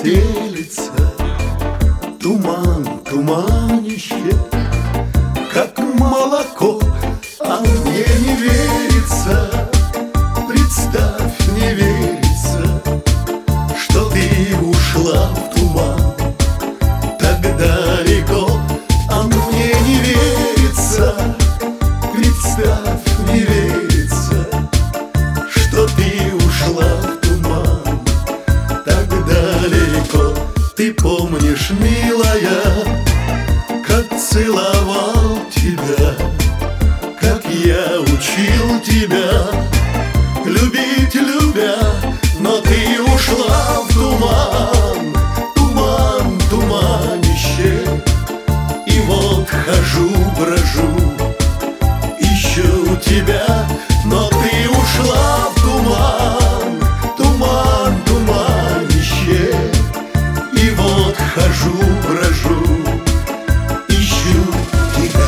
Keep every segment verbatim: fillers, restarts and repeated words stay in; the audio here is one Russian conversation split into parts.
стелится, туман, туманище, как молоко, а мне не верится. Представь, не верится, что ты ушла в туман так далеко, а мне не верится. Представь, не верится, что ты ушла в туман так далеко. Ты помнишь, милая, как целовал тебя, как я учил тебя любить, любя, но ты ушла в туман, туман, туманище. И вот хожу, брожу, ищу тебя, но ты ушла в туман, туман, туманище. И вот хожу, брожу, ищу тебя.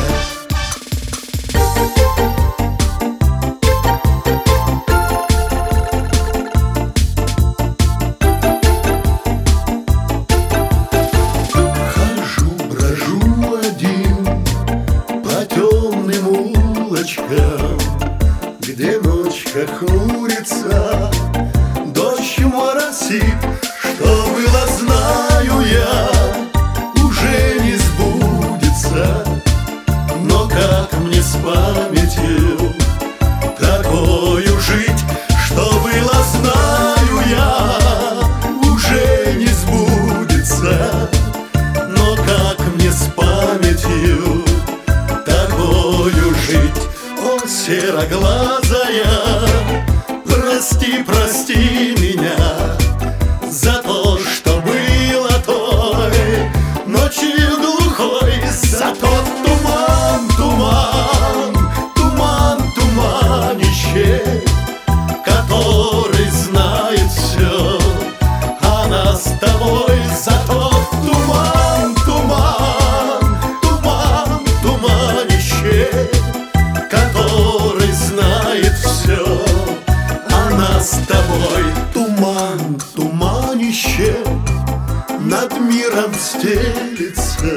Хожу, брожу один по темным улочкам, где ночь хмурится, дождь моросит. Что было, знаю я, уже не сбудется. Но как мне с памятью такою жить? Что было, знаю я, уже не сбудется. Но как мне с памятью такою жить? О, сероглазая, прости, прости меня за то, что было той ночью глухой, за тот туман, туман, туман, туманище, который знает все о нас с тобой. За тот туман, туман, туман, туманище, который знает все о нас с тобой. Туман, туманище над миром стелится,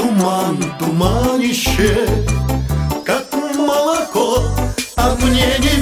туман, туманище, как молоко, а мне не